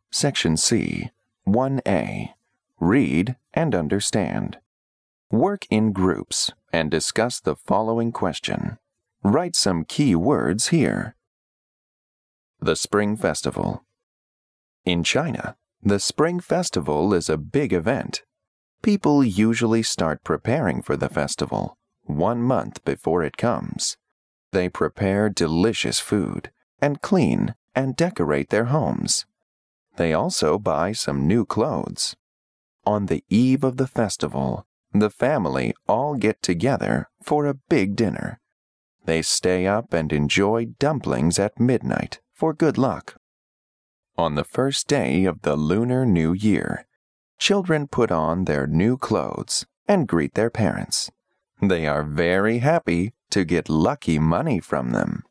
Section C, 1A. Read and understand. Work in groups and discuss the following question. Write some key words here. The Spring Festival. In China, the Spring Festival is a big event. People usually start preparing for the festival 1 month before it comes. They prepare delicious food and clean and decorate their homes. They also buy some new clothes. On the eve of the festival, the family all get together for a big dinner. They stay up and enjoy dumplings at midnight for good luck. On the first day of the Lunar New Year, children put on their new clothes and greet their parents. They are very happy to get lucky money from them.